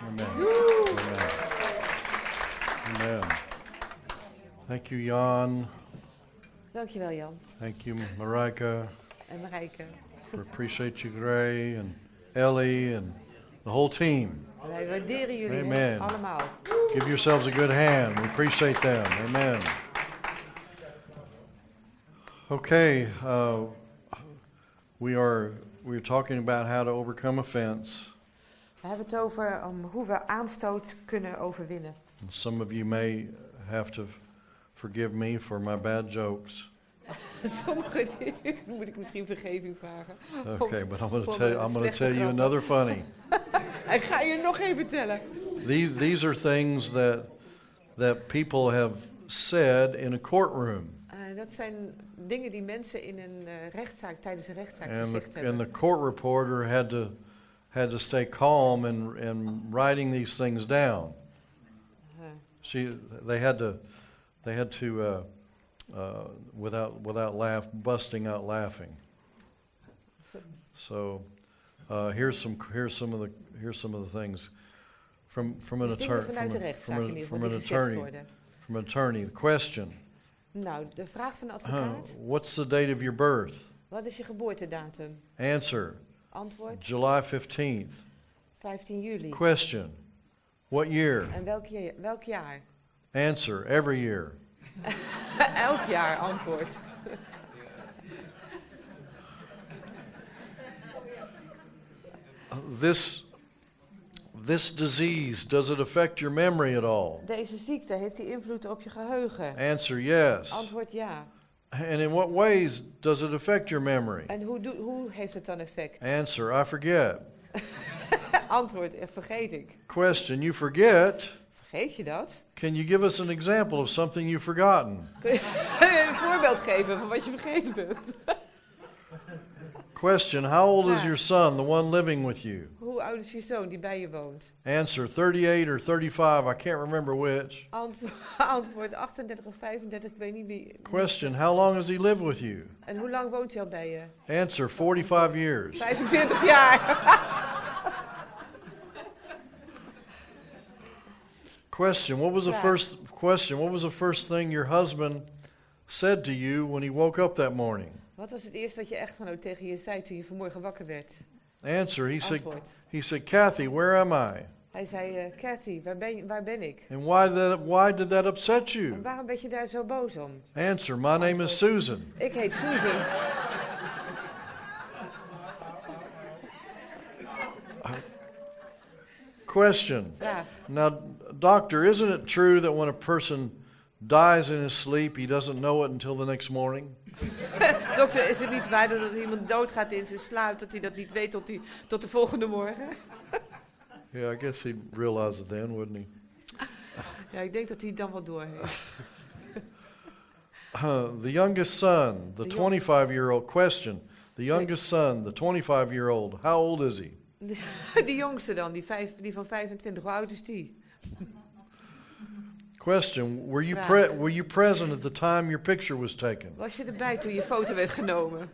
Amen. Amen. Amen. Thank you, Jan. Dankjewel, Jan. Thank you, Marika. En Marijke. We appreciate you, Gray, and Ellie, and the whole team. Wij waarderen jullie Amen. allemaal. Give yourselves a good hand. We appreciate them. Amen. Okay, we're talking about how to overcome offense. We hebben het over hoe we aanstoot kunnen overwinnen. Some of you may have to forgive me for my bad jokes. Sommigen moet ik misschien vergeving vragen. Okay, but I'm going to tell you another funny. Ik ga je nog even vertellen. These are things that people have said in a courtroom. Dat zijn dingen die mensen in een rechtszaak tijdens een rechtszaak gezegd hebben. And the court reporter had to stay calm in writing these things down. They had to without busting out laughing. So here's some of the things from an attorney. The question. Nou, de vraag van de advocaat. What's the date of your birth? Wat is je geboortedatum? Answer. Antwoord. July 15th. 15 juli. Question. What year? En welk jaar? Answer. Every year. Elk jaar, antwoord. This disease, does it affect your memory at all? Deze ziekte, heeft die invloed op je geheugen? Answer. Yes. Antwoord ja. And in what ways does it affect your memory? En hoe heeft het dan effect? Answer. I forget. Antwoord, vergeet ik. Question. You forget. Vergeet je dat? Can you give us an example of something you've forgotten? Kun je een voorbeeld geven van wat je vergeten bent? Question. How old is your son, the one living with you? Hoe oud is je zoon die bij je woont? Answer. 38 or 35. I can't remember which. Antwoord 38 of 35, ik weet niet wie. Question. How long has he lived with you? En hoe lang woont hij al bij je? Answer. 45 years. 45 jaar. Question. What was the first thing your husband said to you when he woke up that morning? Wat was het eerste wat je echtgenoot tegen je zei toen je vanmorgen wakker werd? Answer. He said, Kathy, where am I? Hij zei, Kathy, waar ben ik? And why did that upset you? En waarom ben je daar zo boos om? Answer. My name is Susan. Ik heet Susan. Question. Vraag. Now, doctor, isn't it true that when a person dies in his sleep, he doesn't know it until the next morning? Dokter, is het niet waar dat iemand doodgaat in zijn slaap, dat hij dat niet weet tot de volgende morgen? Yeah, I guess he'd realize it then, wouldn't he? Ja, ik denk dat hij het dan wel door heeft. The youngest son, the 25-year-old question. The youngest son, the 25-year-old, how old is he? Die jongste dan, die van 25, hoe oud is die? Question, were you present at the time your picture was taken? Was je erbij toen je foto werd genomen?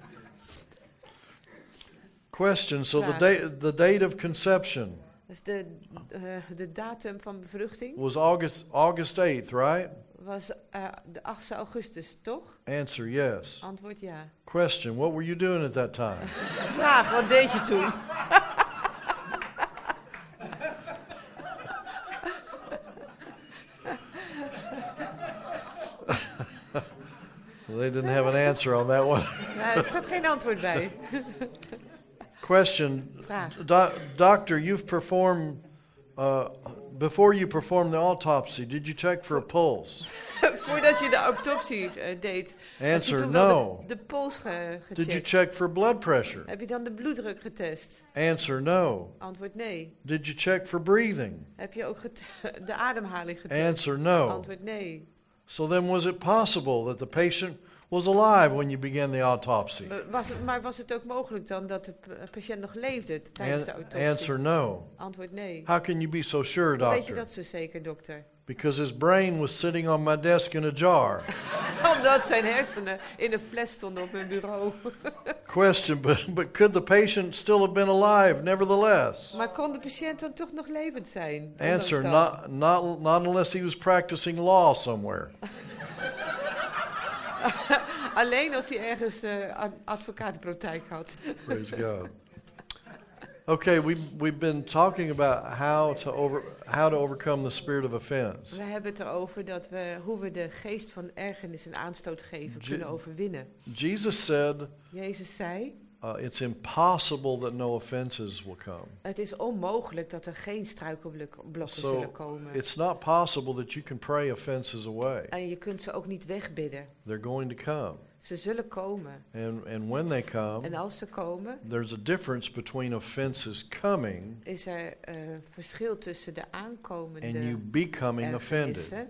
Question, so the date of conception. Dus de datum van bevruchting? Was August 8th, right? Was de 8e augustus, toch? Answer, yes. Antwoord ja. Question, what were you doing at that time? Vraag, wat deed je toen? They didn't have an answer on that one. Nou, er staat geen antwoord bij. Question. Vraag. Doctor, you've performed, before you performed the autopsy, did you check for a pulse? Voordat je de autopsie deed. Answer, no. De pols gecheckt. Did you check for blood pressure? Heb je dan de bloeddruk getest? Answer, no. Antwoord nee. Did you check for breathing? Heb je ook de ademhaling getest? Answer, no. Antwoord nee. So then was it possible that the patient was alive when you began the autopsy? Maar was het ook mogelijk dan dat de patiënt nog leefde tijdens de autopsie? Answer, no. Antwoord nee. How can you be so sure, Hoe weet je doctor? dat zo zeker, dokter? Because his brain was sitting on my desk in a jar. Omdat zijn hersenen in een fles stonden op mijn bureau. Question, but could the patient still have been alive nevertheless? Maar kon de patiënt dan toch nog levend zijn? Answer, ondanks dat? not unless he was practicing law somewhere. Alleen als hij ergens advocatenpraktijk had. Praise God. Okay, we've been talking about how to overcome the spirit of offense. We hebben het erover hoe we de geest van ergernis en aanstoot geven kunnen overwinnen. Jesus said, Jezus zei, it's impossible that no offenses will come. het is onmogelijk dat er geen struikelblokken zullen komen. It's not possible that you can pray offenses away. En je kunt ze ook niet wegbidden. They're going to come. Ze zullen komen. And when they come, En als ze komen, there's a difference between offenses coming is er verschil tussen de aankomende and you becoming offended. ergernissen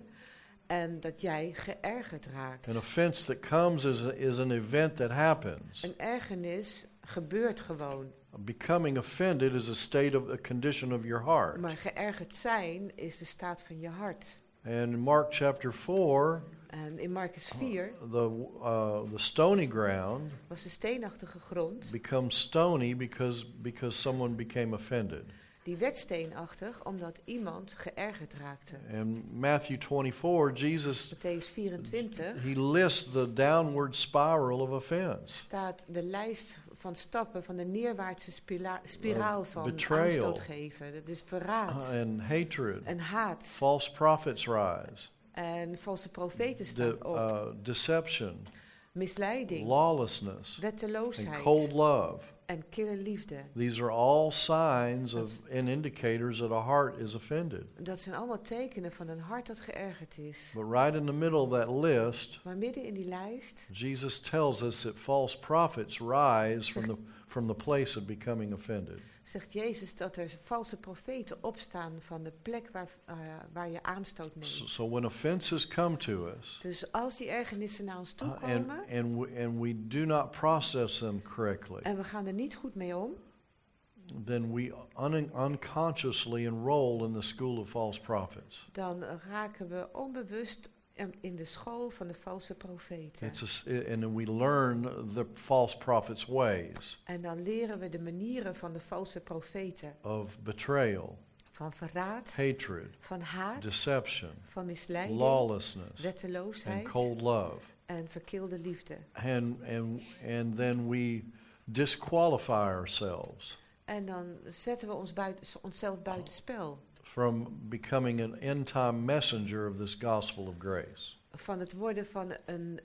en dat jij geërgerd raakt. An offense that comes is an event that happens. Een ergernis gebeurt gewoon. Becoming offended is a condition of your heart. Maar geërgerd zijn is de staat van je hart. And in Mark chapter 4, En in Markus 4 the stony ground was de steenachtige grond, becomes stony because someone became offended. die werd steenachtig omdat iemand geërgerd raakte. In Matthew 24, Jesus, Mattheüs 24 he lists the downward spiral of offense. staat de lijst van stappen van de neerwaartse spiraal van betrayal. aanstoot geven. Dat is verraad And hatred. en haat. False prophets rise. En valse profeten staan op. Deception. Misleiding, Lawlessness. And wetteloosheid cold love. en kille liefde. These are all signs and indicators that a heart is offended. Dat zijn allemaal tekenen van een hart dat geërgerd is. But right in the middle of that list, Maar midden in die lijst Jesus tells us that false prophets rise from the place of becoming offended. zegt Jezus dat er valse profeten opstaan van de plek waar je aanstoot neemt. So when offenses come to us, Dus als die ergernissen naar ons toe komen and we do not process them correctly, en we gaan er niet goed mee om, then we unconsciously enroll in the school of false prophets. dan raken we onbewust in de school van de valse profeten. And we learn the false prophets' ways En dan leren we de manieren van de valse profeten. of betrayal, Van verraad, hatred, van haat, deception, van misleiding, lawlessness, wetteloosheid and cold love. en verkilde liefde. And then we disqualify ourselves En dan zetten we onszelf buiten spel. from becoming an end-time messenger of this gospel of grace. Van het worden van een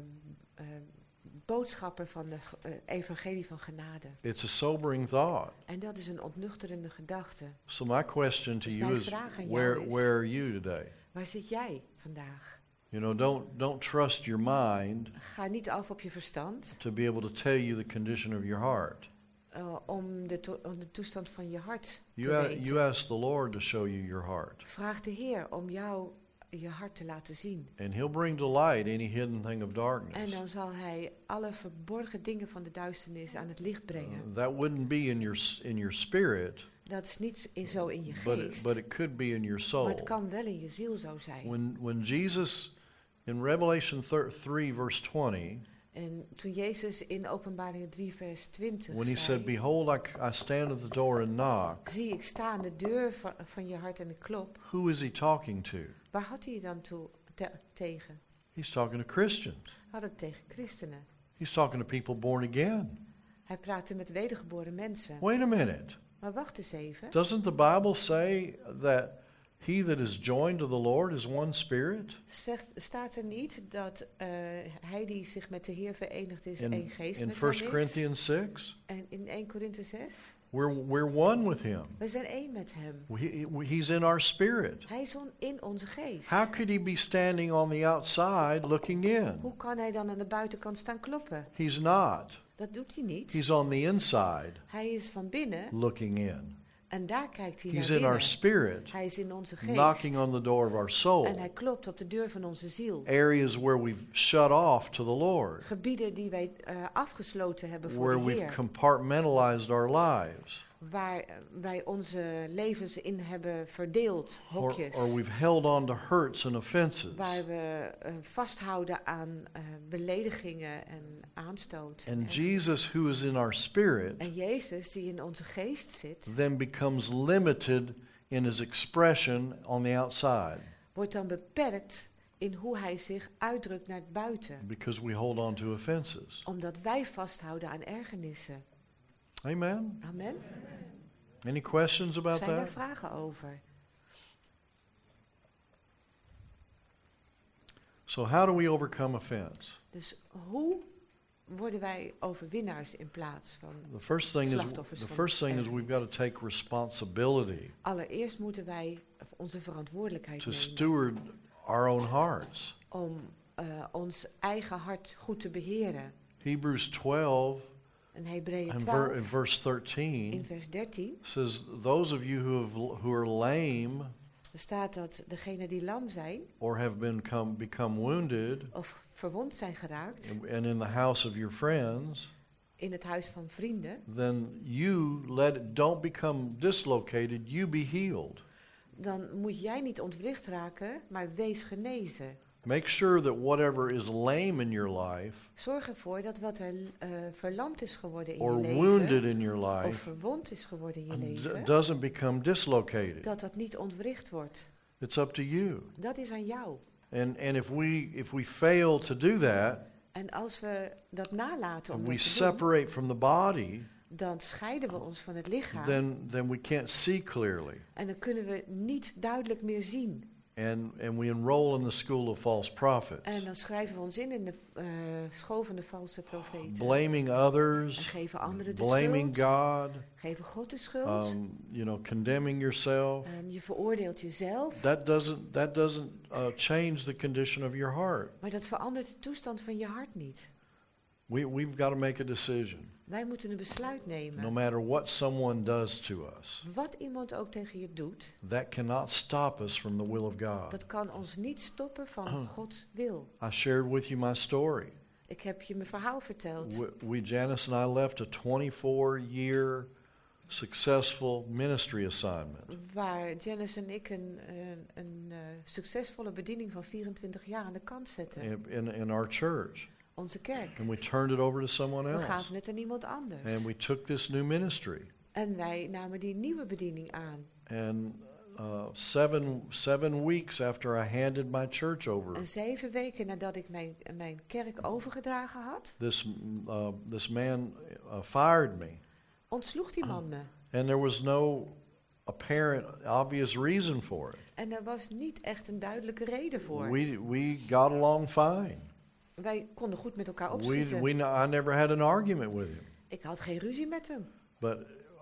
boodschapper van de evangelie van genade. It's a sobering thought. En dat is een ontnuchterende gedachte. So my question to Dus you mijn is, vraag aan jou is, where are you today? Waar zit jij vandaag? You know, don't trust your mind Ga niet af op je verstand to be able to tell you the condition of your heart. Om de toestand van je hart te You weten. ask the Lord to show you your heart. Vraag de Heer om jou je hart te laten zien. And He'll bring to light any hidden thing of En darkness. dan zal Hij alle verborgen dingen van de duisternis aan het licht brengen. That wouldn't be in your spirit, Dat is niet zo in je but geest, it could be in your maar soul. het kan wel in je ziel zo zijn. When Jesus, in Revelation 3 verse 20, En toen Jezus in Openbaringen 3 vers 20 when He said, zei, "Behold, I stand at the door and knock," zie ik sta aan de deur van je hart en ik klop. who is He talking to? Waar had hij dan tegen? He's talking to Christians. Hij had het tegen christenen. He's talking to people born again. Hij praatte met wedergeboren mensen. Wait a minute. Maar wacht eens even. Doesn't the Bible say that he that is joined to the Lord is one spirit? Staat er niet dat hij die zich met de Heer verenigd is, één geest In met 1 hem is? Corinthians 6, En in 1 Korinthe 6? we're one with him. We zijn één met hem. He's in our spirit. Hij is in onze geest. How could he be standing on the outside looking in? Hoe kan hij dan aan de buitenkant staan kloppen? He's not. Dat doet hij niet. He's on the inside Hij is van binnen looking in. en daar kijkt hij He's naar in our binnen. spirit, Hij is in onze geest. knocking on the door of our En soul. hij klopt op de deur van onze ziel. Areas where we've shut off to the Lord, Gebieden die wij afgesloten hebben voor where de we've Heer. compartmentalized our lives. waar wij onze levens in hebben verdeeld, hokjes. or we've held on to hurts and offenses. Waar we vasthouden aan beledigingen en aanstoot. And Jesus, who is in our spirit, En Jezus, die in onze geest zit, then becomes limited in his expression on the outside wordt dan beperkt in hoe hij zich uitdrukt naar het buiten. because we hold on to offenses. Omdat wij vasthouden aan ergernissen. Amen? Amen. Any questions about Zijn er that? vragen over? So how do we overcome offense? Dus hoe worden wij overwinnaars in plaats van... The first thing Slachtoffers is van we've got to take responsibility Allereerst moeten wij onze verantwoordelijkheid to nemen steward our own hearts. om ons eigen hart goed te beheren. Hebrews 12 En Hebreeën and 12 in verse in 13 vers 13 says, those of you who are lame er staat dat degenen die lam zijn or have become wounded of verwond zijn geraakt and in the house of your friends, in het huis van vrienden, then don't become dislocated, you be healed. dan moet jij niet ontwricht raken, maar wees genezen. Make sure that whatever is lame in your life Zorg ervoor dat wat er verlamd is geworden in or je leven, wounded in your of life verwond is geworden in je leven, doesn't become dislocated. dat niet ontwricht wordt. It's up to you. Dat is aan jou. And if we fail to do that, En als we dat nalaten om and dat we te doen, separate from the body, dan scheiden we ons van het lichaam. then we can't see clearly. En dan kunnen we niet duidelijk meer zien. And we enroll in the school of false prophets, En dan schrijven we ons in de school van de valse profeten. blaming En others, geven anderen de blaming schuld. God, Geven God de schuld. condemning yourself. Je veroordeelt jezelf. That doesn't change the condition of your heart. Maar dat verandert de toestand van je hart niet. We've got to make a decision, Wij moeten een besluit nemen. no matter what someone does to us. Wat iemand ook tegen je doet, That cannot stop us from the will of God. dat kan ons niet stoppen van Gods wil. I shared with you my story. Ik heb je mijn verhaal verteld. Janice and I left a 24-year successful ministry assignment. Waar Janice en ik een succesvolle bediening van 24 jaar aan de kant zetten. In our church. Onze kerk. And we turned it over to someone We else. gaven het aan iemand anders. And we took this new ministry. En wij namen die nieuwe bediening aan. And 7 weeks after I handed my church over, En 7 weken nadat ik mijn kerk overgedragen had, this man fired me. ontsloeg die man me. And there was no apparent, obvious reason for it. En er was niet echt een duidelijke reden voor. We got along fine. Wij konden goed met elkaar opschieten. I never had an argument with him. Ik had geen ruzie met hem. But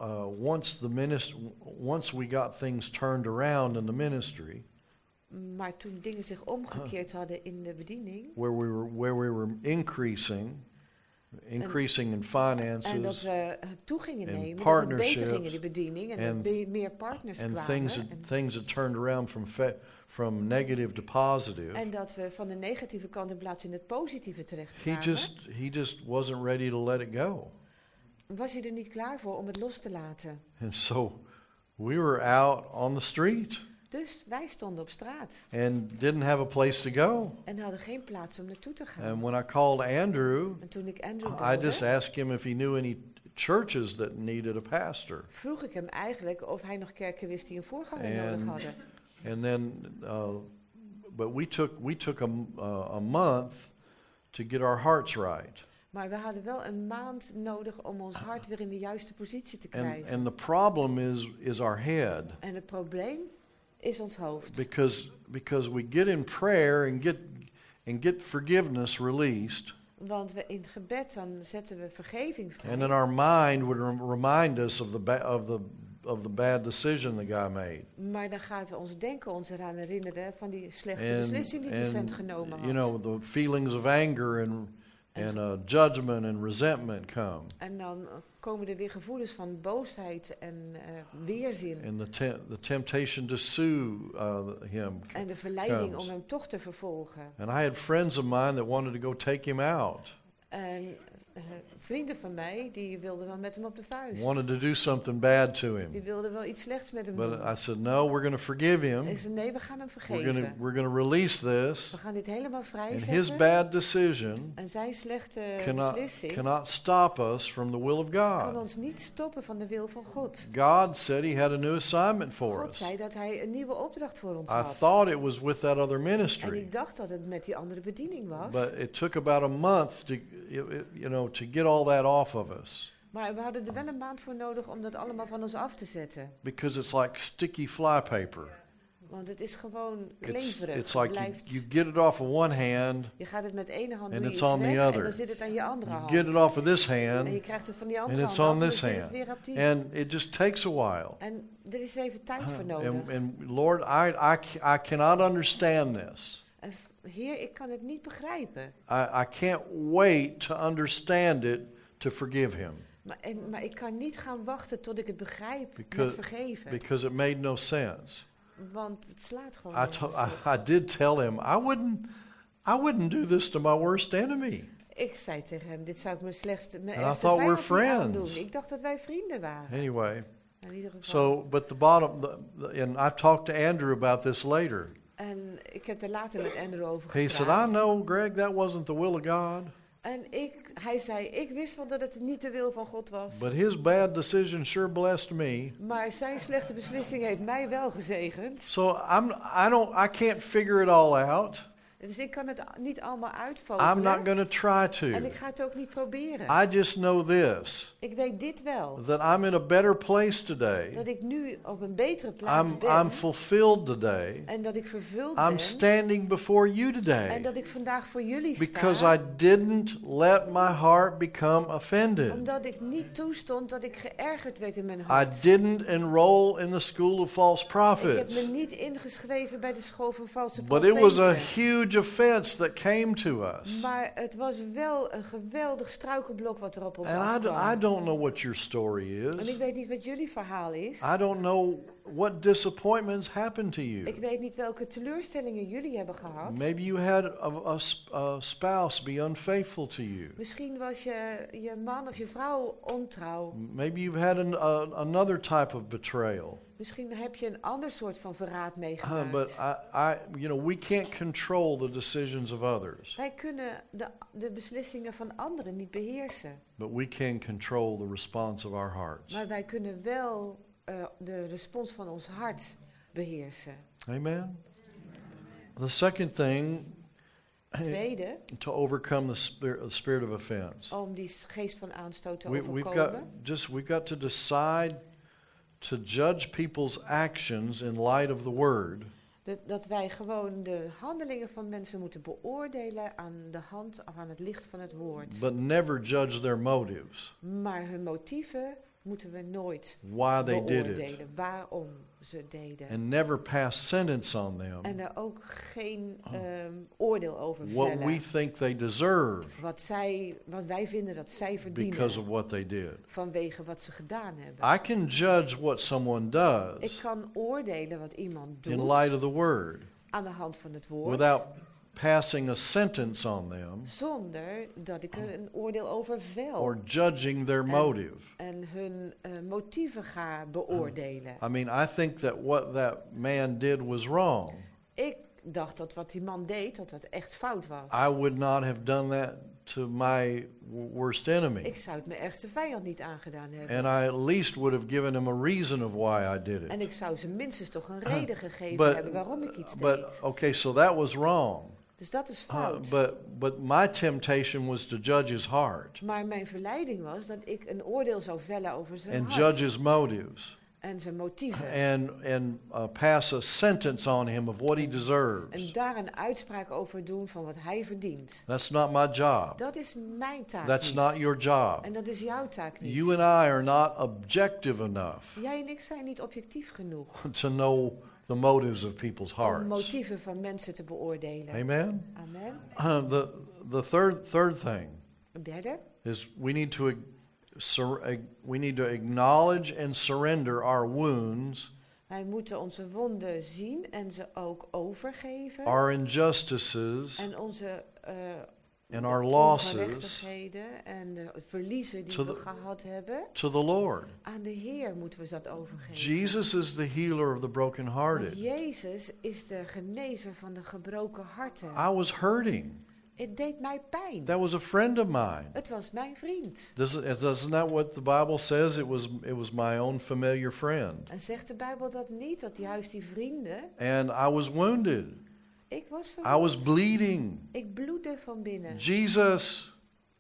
once we got things turned around in the ministry, Maar toen dingen zich omgekeerd hadden in de bediening, where we were increasing in finances, en dat we toe gingen and nemen, dat het beter partnerships, ging in de bediening, en and- dat meer partners and kwamen. things had turned around from negative to positive. En dat we van de negatieve kant in plaats in het positieve terecht He kwamen. just wasn't ready to let it go. Was hij er niet klaar voor om het los te laten. And so we were out on the street Dus wij stonden op straat and didn't have a place to go. en hadden geen plaats om naartoe te gaan. And when I called Andrew, En toen ik Andrew I just belde, asked him if he knew any churches that needed a pastor. vroeg ik hem eigenlijk of hij nog kerken wist die een voorganger nodig hadden. And then, but we took a month to get our hearts right. Maar we hadden wel een maand nodig om ons hart weer in de juiste positie te krijgen. And the problem is our head. En het probleem is ons hoofd. Because we get in prayer and get forgiveness released. Want we in gebed dan zetten we vergeving vrij. And then our mind would remind us of the bad decision the guy made. Maar dan gaat ons denken ons eraan herinneren van die slechte beslissing die die vent genomen had. You know, the feelings of anger and judgment and resentment come. En dan komen er weer gevoelens van boosheid en weerzin. And the temptation to sue him. En de verleiding comes. om hem toch te vervolgen. And I had friends of mine that wanted to go take him out. En Vrienden van mij, die wilden wel met hem op de vuist. wanted to do something bad to Die him. wilden wel iets slechts met hem But doen. I said, no, we're going to forgive Ik him. zei, nee, we gaan hem We're vergeven. going to release this. We gaan dit helemaal And vrijzetten. his bad decision En zijn slechte cannot, beslissing cannot stop us from the will of kan God. ons niet stoppen van de wil van God. God said he had a new assignment for God us. zei dat hij een nieuwe opdracht voor ons I had. thought it was with that other En ministry. ik dacht dat het met die andere bediening was. But it took about a month to, to get all that off of us. Maar we hadden er wel een maand voor nodig om dat allemaal van ons af te zetten. Because it's like sticky flypaper. Want het is gewoon It's kleverig. like Het blijft, you get it off of one hand, je gaat het met ene hand and doe je it's iets on the weg en other. dan zit het aan je andere you hand. get it off of this En je hand, krijgt het van die andere and hand it's af on en this dan zit het hand. weer op die. And it just takes a while. En er is even tijd voor nodig. And Lord, I cannot understand this. En Heer, ik kan het niet begrijpen. I can't wait to understand it to forgive him. Maar ik kan niet gaan wachten tot ik het begrijp met Because, vergeven. because it made no sense. Want het slaat gewoon I nergens op. I did tell him I wouldn't do this to my worst enemy. Ik zei tegen hem, dit zou ik mijn I ergste thought we're vijand niet aandoen. friends. Ik dacht dat wij vrienden waren. Anyway, In ieder geval. so but the bottom, and I've talked to Andrew about this later. En ik heb er later met Andrew over He gepraat. said, I know, Greg, that wasn't the will of God, En hij zei, ik wist wel dat het niet de wil van God was. but his bad decision sure blessed me. Maar zijn slechte beslissing heeft mij wel gezegend. So I can't figure it all out. Dus ik kan het niet allemaal I'm uitvogelen. not going to try En ik to. ga het ook niet proberen. I just know this, Ik weet dit wel. that I'm in a better place today. Dat ik nu op een betere plaats ben. I'm fulfilled today. En dat ik vervuld I'm ben. standing before you En today dat ik vandaag voor jullie because sta. I didn't let my heart become offended. Omdat ik niet toestond dat ik geërgerd werd in mijn I hart. didn't enroll in the school of false Ik heb prophets. me niet ingeschreven bij de school van valse But it was a profeten. huge offense that came to us. Maar het was wel een geweldig struikelblok wat er op ons And I afkwam. don't know what your story En ik is. weet niet wat jullie verhaal is. I don't know what disappointments happened to you. Ik weet niet welke teleurstellingen jullie hebben gehad. Maybe you had a spouse be unfaithful to you. Misschien was je man of je vrouw ontrouw. Maybe you've had another type of betrayal. Misschien heb je een ander soort van verraad meegemaakt. But we can't control the decisions of others, Wij kunnen de beslissingen van anderen niet beheersen. but we can control the response of our hearts. Maar wij kunnen wel de respons van ons hart beheersen. Amen. The second thing Tweede, to overcome the spirit of offense, om die geest van aanstoot te we've overkomen. got to decide to judge people's actions in light of the word, Dat wij gewoon de handelingen van mensen moeten beoordelen aan het licht van het woord. but never judge their motives, Maar hun motieven moeten we nooit why they did it, beoordelen. Waarom ze deden. and never pass sentence on them En er ook geen oordeel over what we vellen. think they deserve Wat wij vinden dat zij verdienen. because of what they did. Vanwege wat ze gedaan hebben. I can judge what someone Ik does kan oordelen wat iemand doet. in light of the word Aan de hand van het woord. without passing a sentence on them Zonder dat ik er een oordeel over vel. or judging their motive. En hun motieven ga beoordelen. I mean, I think that what that man did was wrong. Ik dacht dat wat die man deed, dat dat echt fout was. I would not have done that to my worst enemy. Ik zou het mijn ergste vijand niet aangedaan hebben. And I at least would have given him a reason of why I did En it. ik zou ze minstens toch een reden gegeven But, hebben waarom ik iets but deed. okay, so that was wrong. Dus dat is fout. But my temptation was to judge his heart Maar mijn verleiding was dat ik een oordeel zou vellen over zijn and hart. judge his motives En zijn motieven. and pass a sentence on him of what he En deserves. daar een uitspraak over doen van wat hij verdient. That's not my job. Dat is mijn taak That's niet. not your job. En dat is jouw taak niet. You and I are not objective enough Jij en ik zijn niet objectief genoeg to know the motives of people's om hearts. motieven van mensen te beoordelen. Amen. Amen. The third thing Een derde. is we need to acknowledge and surrender our wounds, Wij moeten onze wonden zien en ze ook overgeven. our injustices, En onze and our de losses ongerechtigheden en de verliezen die to we the- gehad hebben. to the Lord. Aan de Heer moeten we dat overgeven. Jesus is the healer of the Want brokenhearted. Jezus is de genezer van de gebroken harten. I was hurting. Het deed mij pijn. That was a friend of mine. Het was mijn vriend. Isn't that what the Bible says? It was my own familiar friend. En zegt de Bijbel dat niet, dat juist die vrienden... And I was wounded. Ik was I was verwond. bleeding. Ik bloedde van binnen. Jesus,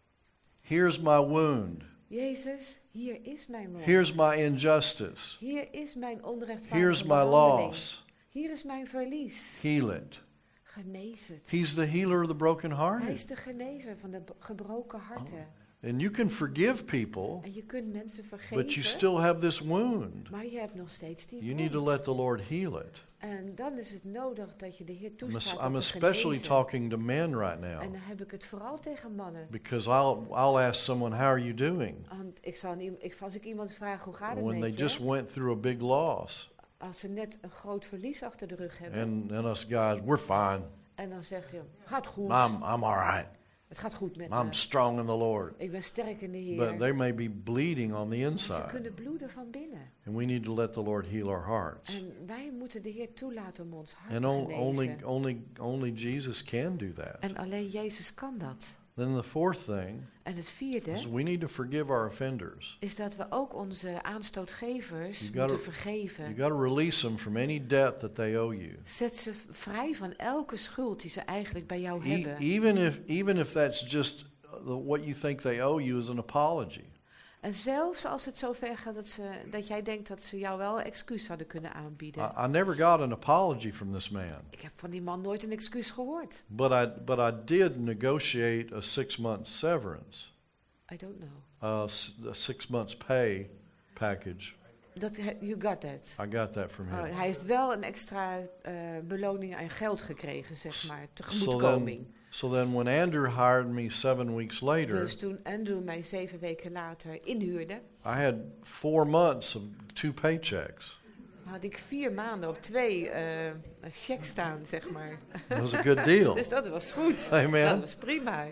here's my wound. Jezus, hier is mijn mond. Here's my injustice. Hier is mijn onrechtvaardige Here's my behandeling. loss. Hier is mijn verlies. Heal it. Genees het. He's the healer of the Hij is brokenhearted. de genezer van de gebroken harten. And you can forgive people, En je kunt mensen but you vergeven, still have this wound. maar je hebt nog steeds die You need to wond. let the Lord heal it. En dan is het nodig dat je de Heer I'm toestaat I'm om te especially genezen. talking to men right En now dan heb ik het vooral tegen mannen. because I'll ask someone, how are you doing? Want als ik iemand vraag hoe gaat het When they met just je, went through a big loss. als ze net een groot verlies achter de rug hebben, And us guys, we're fine. en dan zeg je, gaat goed, I'm all right. het gaat goed met I'm me, strong in the Lord. ik ben sterk in de But Heer. they may be bleeding on the Maar ze inside. kunnen bloeden van binnen. And we need to let the Lord heal our hearts. En wij moeten de Heer toelaten om ons hart And te genezen. only Jesus can do that. En alleen Jezus kan dat. Then the fourth thing En het vierde is we need to forgive our offenders. is dat we ook onze aanstootgevers You gotta- moeten You vergeven. got to release them from any debt that they owe you. Zet ze vrij van elke schuld die ze eigenlijk bij jou E- hebben. even if that's just what you think they owe you is an apology. En zelfs als het zover gaat dat jij denkt dat ze jou wel een excuus hadden kunnen aanbieden. I never got an apology from this man, Ik heb van die man nooit een excuus gehoord. but I did negotiate a 6-month severance, I don't know. a 6 months pay package. You got that. I got that from him. Oh, hij heeft wel een extra beloning aan geld gekregen, zeg maar. So Tegemoetkoming. then when Andrew hired me 7 weeks later, Dus toen Andrew mij 7 weken later inhuurde, I had 4 months of 2 paychecks. had ik 4 maanden op 2 checks staan, zeg maar. It was a good deal. Dus dat was goed. Amen. Dat was prima.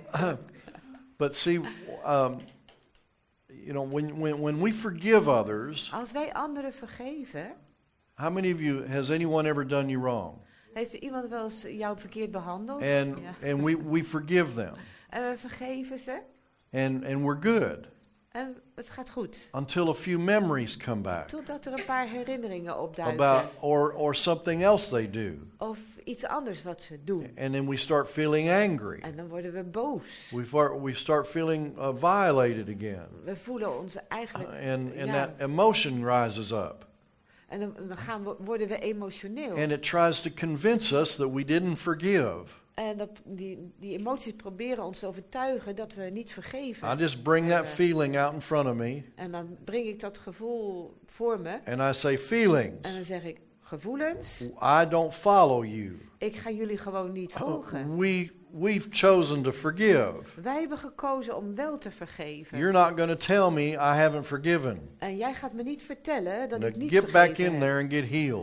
But see, when we forgive others, Als wij anderen vergeven, how many of you has anyone ever done you wrong? heeft iemand wel eens jou verkeerd behandeld? And Ja. and we forgive them, En we vergeven ze and we're good en het gaat goed. until a few memories come back Totdat er een paar herinneringen opduiken. about or something else they do, Of iets anders wat ze doen. and then we start feeling angry. En dan worden we boos. We start feeling violated again, We voelen ons eigenlijk... and ja, that emotion rises up, en dan worden we emotioneel. and it tries to convince us that we didn't forgive. En die emoties proberen ons te overtuigen dat we niet vergeven. I just bring that feeling out in front of me, En dan breng ik dat gevoel voor me. and I say, feelings, En dan zeg ik, gevoelens, I don't follow you. ik ga jullie gewoon niet volgen. We've chosen to forgive. Wij hebben gekozen om wel te vergeven. You're not going to tell me I haven't forgiven. En jij gaat me niet vertellen dat ik Now niet get back vergeven in heb. there and get healed.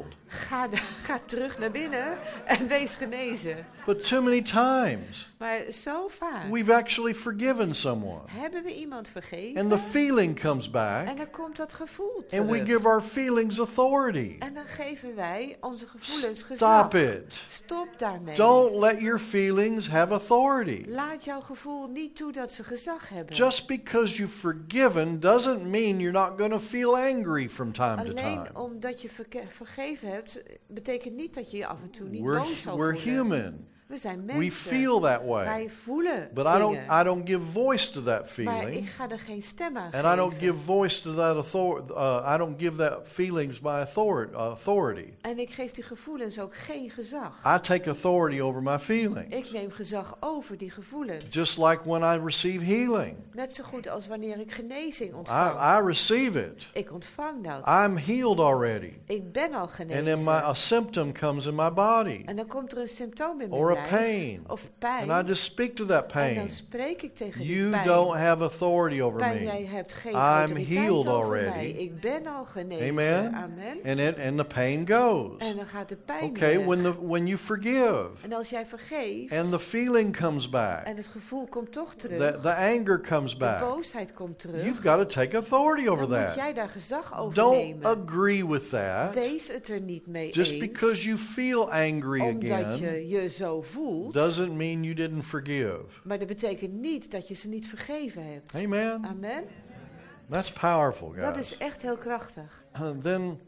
Ga terug naar binnen en wees genezen. But too many times, Maar zo vaak we've actually forgiven someone. hebben we iemand vergeven. And the feeling comes back, En dan komt dat gevoel and we terug. give our feelings authority. En dan geven wij onze gevoelens Stop gezag. it. Stop daarmee. Don't let your feelings have authority. Laat jouw gevoel niet toe dat ze gezag hebben. Just because you've forgiven doesn't mean you're not going to feel angry from time to Alleen time. omdat je vergeven hebt, betekent niet dat je je af en toe niet We're boos zal we're voelen. human. We zijn mensen. We feel that way. Wij voelen But dingen. I don't give voice to that Maar ik feeling. ga er geen stem aan And I don't geven. give voice to that authority. I don't give that feelings my authority. En ik geef die gevoelens ook geen gezag. I take authority over my Ik feelings. neem gezag over die gevoelens. Just like when I receive healing. Net zo goed als wanneer ik genezing ontvang. I receive it. Ik ontvang dat. I'm healed already. Ik ben al And then genezen. a symptom comes in my body. En dan komt er een symptoom in mijn Or a lijf pain. of pijn. And I just speak to that En pain. dan spreek ik tegen die You pijn. don't have authority over Pijn, me. jij hebt geen I'm autoriteit healed over already. mij. Ik ben al genezen. Amen. Amen. And the pain goes. En dan gaat de pijn Okay, weg. when you forgive En als jij vergeeft and the feeling comes back, en het gevoel komt toch terug, the anger comes de back, boosheid komt terug, you've got to take authority over dan moet that. jij daar gezag over Don't nemen. agree with that. Wees het er niet mee Just eens. because you feel angry Omdat again je je zo voelt, doesn't mean you didn't forgive. maar dat betekent niet dat je ze niet vergeven hebt. Amen. Amen. That's powerful, Dat guys. is echt heel krachtig. Then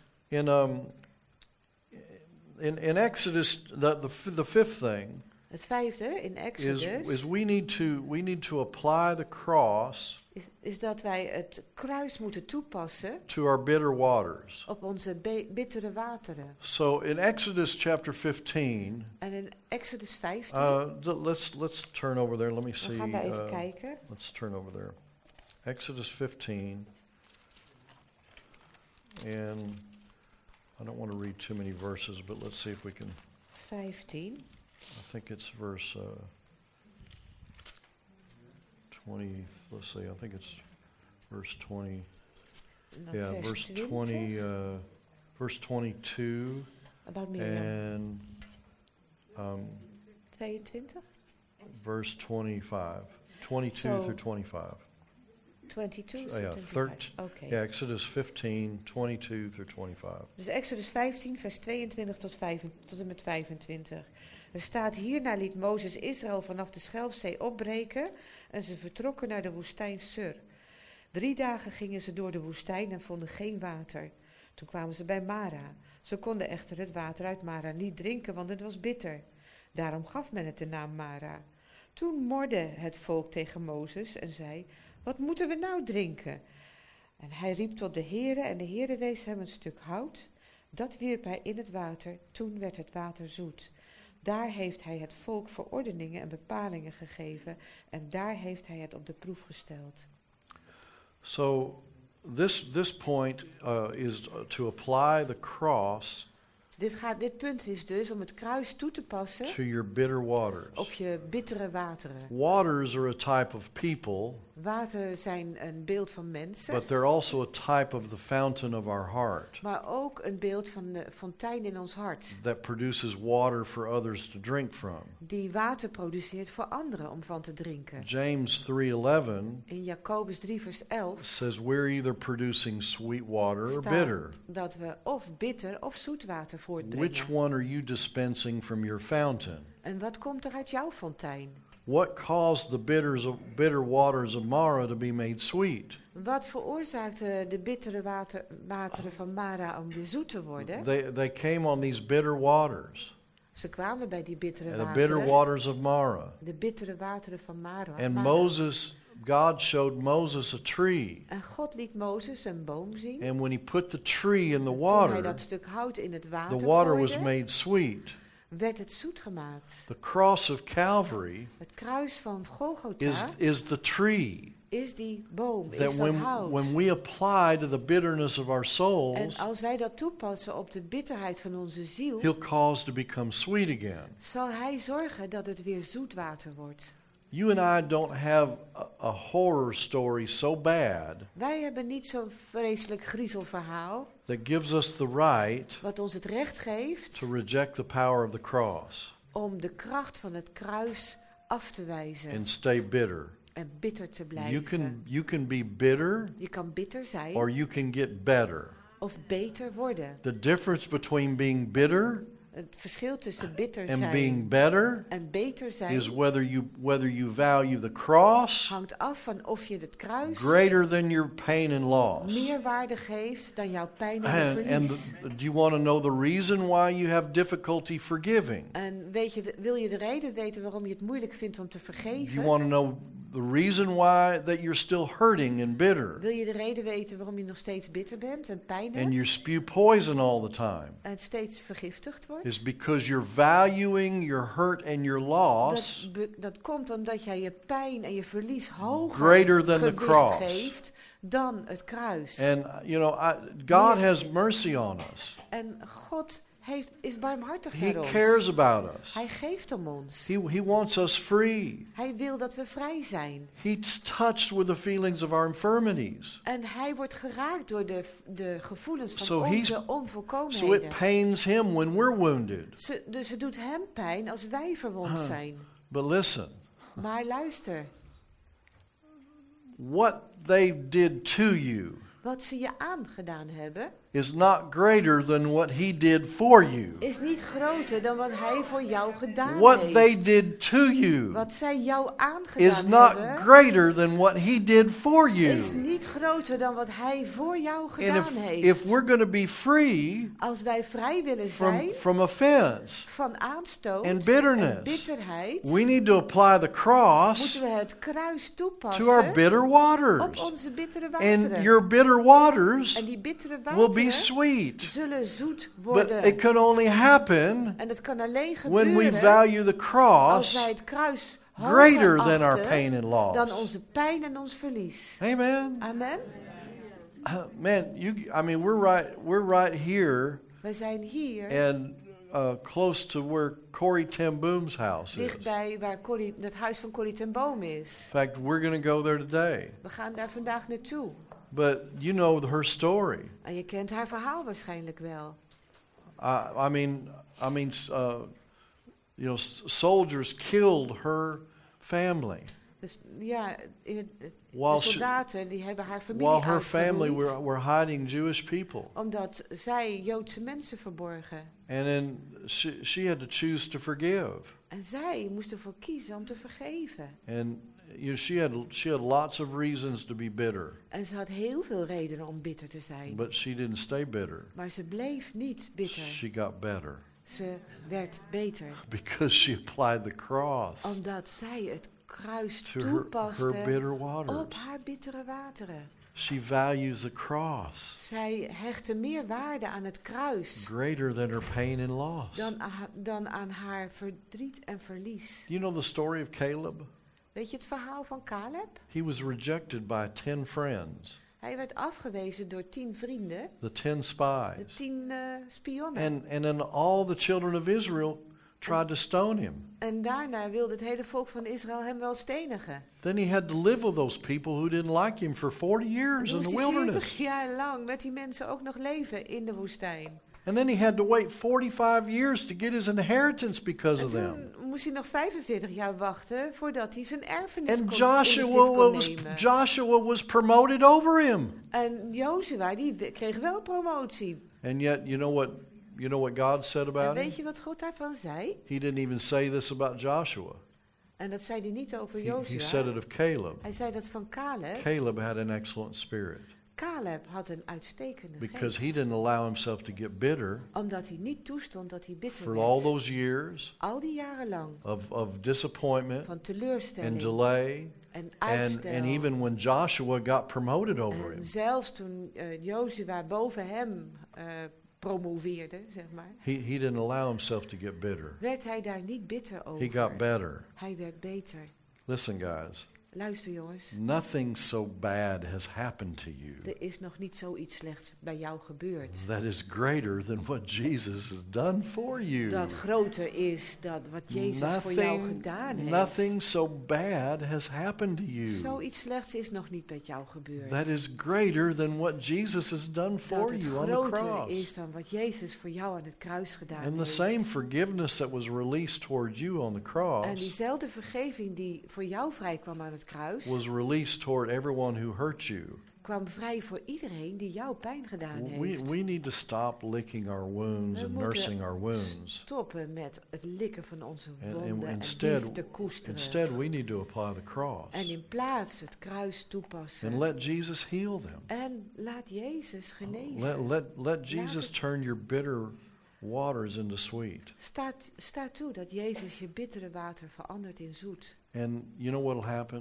in Exodus, the fifth thing Het vijfde in Exodus is we need to apply the cross is dat wij het kruis moeten toepassen to our bitter waters. op onze bittere wateren. So in Exodus chapter 15, En in Exodus 15, let's turn over there. Let me dan see. gaan we even kijken. Let's turn over there. Exodus 15. And I don't want to read too many verses, but let's see if we can. 15. I think it's verse 20. Let's see. I think it's verse 20. En dan Yeah, vers verse 20. 20. Verse 22 About Miriam. and 22? verse 25. 22 So- through 25. 22? Yeah, 25. Oké. Yeah, Exodus 15, 22 through 25. Dus Exodus 15, vers 22 tot en met 25. Er staat: hierna liet Mozes Israël vanaf de Schelfzee opbreken en ze vertrokken naar de woestijn Sur. 3 dagen gingen ze door de woestijn en vonden geen water. Toen kwamen ze bij Mara. Ze konden echter het water uit Mara niet drinken, want het was bitter. Daarom gaf men het de naam Mara. Toen morde het volk tegen Mozes en zei: wat moeten we nou drinken? En hij riep tot de Heere en de Heere wees hem een stuk hout. Dat wierp hij in het water, toen werd het water zoet. Daar heeft hij het volk verordeningen en bepalingen gegeven en daar heeft hij het op de proef gesteld. So this point is to apply the cross Dit punt is dus om het kruis toe te passen to your bitter waters. op je bittere wateren. Waters are a type of people, Wateren zijn een beeld van mensen, but they're also a type of the fountain of our heart maar ook een beeld van de fontein in ons hart. that produces water for others to drink from. Die water produceert voor anderen om van te drinken. James 3:11 In Jacobus 3 vers 11 says we're either producing sweet water or bitter. staat dat we of bitter of zoet water Which voortbrengen. one are you dispensing from your fountain? En wat komt er uit jouw fontein? What caused the bitter waters of Mara to be made sweet? Wat veroorzaakte de bittere wateren van Mara om weer zoet te worden? They came on these bitter waters, Ze kwamen bij die bittere the bitter wateren, waters of Mara. de bittere wateren van Mara. And Mara. God showed Moses a tree. En God liet Mozes een boom zien. And when he put the tree in the Toen hij water, dat stuk hout in het water the water was gooide, made sweet. werd het zoet gemaakt. The cross of Calvary Het kruis van Golgotha is the tree is die boom, that is dat hout. when we apply to the bitterness of our En souls, als wij dat toepassen op de bitterheid van onze ziel, he'll cause to become sweet again. zal hij zorgen dat het weer zoet water wordt. You and I don't have a horror story so bad Wij hebben niet zo'n vreselijk griezelverhaal that gives us the right wat ons het recht geeft to reject the power of the cross om de kracht van het kruis af te wijzen and stay bitter. en bitter te blijven. You can be bitter Je kan bitter zijn or you can get better. of beter worden. The difference between being bitter Het verschil tussen bitter and zijn being better en beter zijn is whether you value the cross hangt af van of je het kruis greater than your pain and loss. meer waarde geeft dan jouw pijn en verlies. Do you want to know the reason why you have difficulty forgiving? En wil je de reden weten waarom je het moeilijk vindt om te vergeven? You want to know the reason why that you're still hurting and bitter Wil je de reden weten waarom je nog steeds bitter bent en pijn hebt and you spew poison all the time? en steeds vergiftigd wordt? Is because you're valuing your hurt and your loss Dat komt omdat jij je pijn en je verlies hoger greater than the gewicht cross. geeft dan het kruis. And God has mercy on us. En God is barmhartig He naar ons. cares about us. Hij geeft om ons. He wants us free. Hij wil dat we vrij zijn. He's touched with the feelings of our infirmities. En hij wordt geraakt door de gevoelens van So onze it onvolkomenheden. pains him when we're wounded. Dus het doet hem pijn als wij verwond zijn. But listen, Maar luister, what they did to you wat ze je aangedaan hebben, is not greater than what he did for you. is niet groter dan wat hij voor jou gedaan What heeft. they did to you Wat zij jou is aangedaan not hebben, greater than what he did for is you. niet groter dan wat hij voor jou And gedaan heeft. if we're going to be free Als wij vrij willen zijn from offense van aanstoot and bitterness, en bitterheid, we need to apply the cross moeten we het kruis toepassen to our bitter op waters. onze bittere And wateren. your bitter waters En die bittere will be wateren sweet. zullen zoet But worden. it can only happen En dat kan alleen when we gebeuren value the als cross wij het kruis greater hoger than our achten pain and dan loss. onze pijn en ons verlies. Amen. Amen. Man, we're right here Wij zijn hier and close to where Corey ten Boom's house is. dichtbij waar het huis van Corrie ten Boom is. In fact, we're going to go there today. We gaan daar vandaag naartoe. But you know her story. En je kent haar verhaal waarschijnlijk wel. Soldiers killed her family Dus ja, de while soldaten die hebben haar familie while her family uitgeroeid, were hiding Jewish people. omdat zij Joodse mensen verborgen. And then she had to choose to forgive. En zij moest ervoor kiezen om te vergeven. And she had lots of reasons to be bitter, En ze had heel veel redenen om bitter te zijn. but she didn't stay bitter. Maar ze bleef niet bitter. She got better Ze werd beter. because she applied the cross Omdat zij het kruis to toepaste her bitter waters. op haar bittere wateren. She values the cross Zij hechtte meer waarde aan het kruis greater than her pain and loss. dan aan haar verdriet en verlies. You know the story of Caleb? Weet je het verhaal van Caleb? He was rejected by 10 friends, Hij werd afgewezen door 10 vrienden, the 10 de spies. 10 spionnen. And then all the children of Israel tried to stone him. En daarna wilde het hele volk van Israël hem wel stenigen. Then he had to live with those people who didn't like him for 40 years in Moest the hij 40 wilderness. jaar lang met die mensen ook nog leven in de woestijn. And then he had to wait 45 years to get his inheritance because En of them. toen moest hij nog 45 jaar wachten voordat hij zijn erfenis And in bezit kon nemen. Joshua was promoted over him. En Jozua, die kreeg wel promotie. And yet, you know what God said En about weet him? je wat God daarvan zei? He didn't even say this about Joshua. En dat zei hij niet over He Jozua. said it of Caleb. Hij zei dat van Caleb. Caleb had an excellent spirit Caleb had een uitstekende because he geest. didn't allow himself to get bitter Omdat hij niet toestond dat hij bitter for all werd. those years Al die jaren lang. of disappointment Van teleurstelling and delay. en And uitstel. even when Joshua got promoted over En him, zelfs toen Jozua boven hem promoveerde, zeg maar, he didn't allow himself to get bitter. werd hij daar niet bitter over. He got better. Hij werd beter. Listen, guys, Luister jongens, nothing so bad has happened to you er is nog niet zoiets slechts bij jou gebeurd. that is greater than what Jesus has done for you. Dat groter is dan wat Jezus voor jou gedaan heeft. Nothing so bad has happened to you Zoiets slechts is nog niet met jou gebeurd. that is greater than what Jesus has done Dat for het you on the groter is cross. dan wat Jezus voor jou aan het kruis gedaan And the heeft. same forgiveness that was released towards you on the En cross diezelfde vergeving die voor jou vrij kwam aan het kruis, was released toward everyone who hurt you. kwam vrij voor iedereen die jou pijn gedaan heeft. We need to stop licking our wounds We and moeten nursing our wounds. Stoppen met het likken van onze And wonden en instead, liefde koesteren. instead, we need to apply the cross En in plaats het kruis toepassen. and let Jesus heal them. En laat Jezus genezen. Let Jesus het- turn your bitter waters into sweet. Sta toe dat Jezus je bittere water verandert in zoet. And you know what will happen?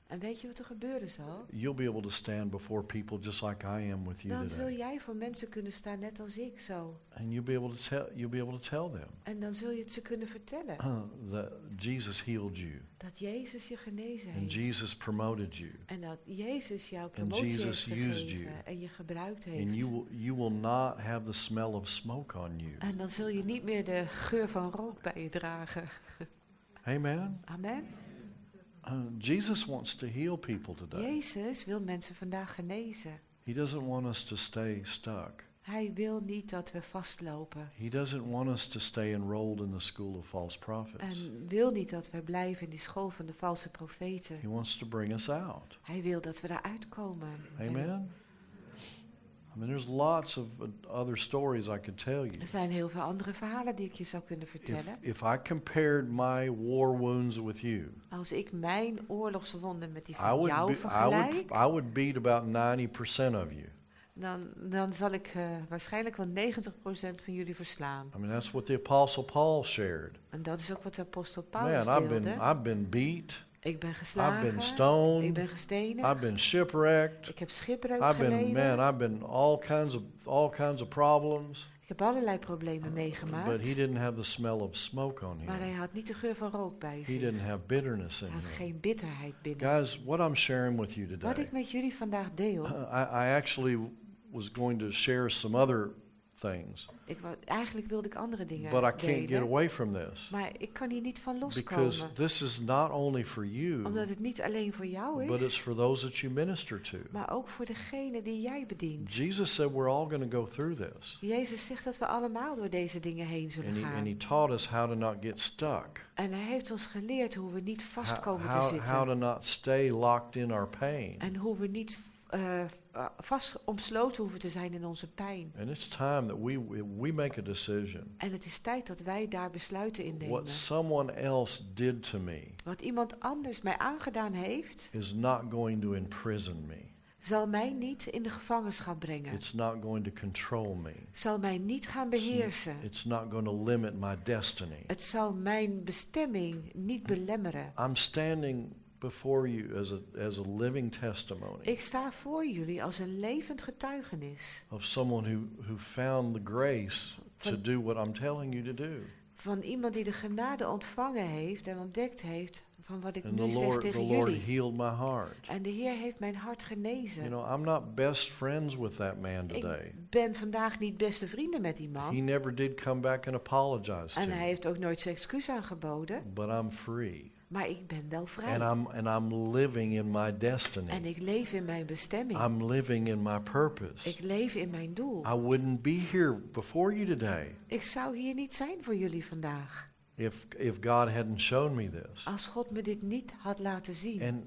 En weet je wat er gebeuren zal? You'll be able to stand before people just like I am with you Dan zul today. jij voor mensen kunnen staan net als ik zo. And you'll be able to tell them En dan zul je het ze kunnen vertellen. that Jesus healed you Dat Jezus je genezen and heeft. Jesus promoted you. En dat Jezus jou promotie Jesus heeft used gegeven you. en je gebruikt And heeft. you will not have the smell of smoke on you. En dan zul je niet meer de geur van rook bij je dragen. Amen. Amen. Jesus wants to heal people today. Jezus wil mensen vandaag genezen. He doesn't want us to stay stuck. Hij wil niet dat we vastlopen. He doesn't want us to stay enrolled in the school of false prophets. En wil niet dat we blijven in die school van de valse profeten. He wants to bring us out. Hij wil dat we daaruit komen. Amen. I mean, there's lots of other stories I could tell you. Er zijn heel veel andere verhalen die ik je zou kunnen vertellen. If I compared my war wounds with you, Als ik mijn oorlogswonden met die I van jou vergelijk, would beat about 90% of you. dan zal ik waarschijnlijk wel 90% van jullie verslaan. I mean, that's what the Apostle Paul shared. En dat is ook wat de apostel Paulus Man, deelde. I've been beat. Ik ben I've geslagen, been stoned. ik ben gestenigd, I've been shipwrecked. ik heb schipbreuk I've geleden. been all kinds of problems. Ik heb allerlei problemen meegemaakt. But he didn't have the smell of smoke on Maar hij him. had niet de geur van rook bij He zich. didn't have bitterness in Hij had him. geen bitterheid binnen. Guys, what I'm sharing with you Wat today, ik met jullie vandaag deel, I actually was going to share some other things, eigenlijk wilde ik andere dingen but I can't get delen. away from this. Maar ik kan hier niet van Because loskomen. this is not only for you, Omdat het niet alleen voor jou but it's is, for those that you minister to. maar ook voor degene die jij bedient. Jesus said we're all going to go through this. Jezus zegt dat we allemaal door deze dingen heen zullen And gaan. he taught us how to not get stuck. En hij heeft ons geleerd hoe we niet vast komen te How zitten. to not stay locked in our pain. En hoe we niet vast omsloten hoeven te zijn in onze pijn. And it's time that we make a decision. En het is tijd dat wij daar besluiten in nemen. What someone else did to me Wat iemand anders mij aangedaan heeft, is not going to imprison me. zal mij niet in de gevangenschap brengen. It's not going to control me. Zal mij niet gaan beheersen. It's not going to limit my destiny. Het zal mijn bestemming niet belemmeren. I'm standing before you as a living testimony Ik sta voor jullie als een levend getuigenis of someone who found the grace to do what I'm telling you to do. van iemand die de genade ontvangen heeft en ontdekt heeft van wat ik And nu the zeg Lord tegen healed jullie. my heart. En de Heer heeft mijn hart genezen. You know, I'm not best friends with that man today. Ik ben vandaag niet beste vrienden met die He man. never did come back and apologize to En hij me. heeft ook nooit zijn excuus aangeboden. But I'm free. Maar ik ben wel vrij. And I'm living in my destiny. En ik leef in mijn bestemming. I'm living in my purpose. Ik leef in mijn doel. I wouldn't be here before you today Ik zou hier niet zijn voor jullie vandaag. if God hadn't shown me this. Als God me dit niet had laten zien. And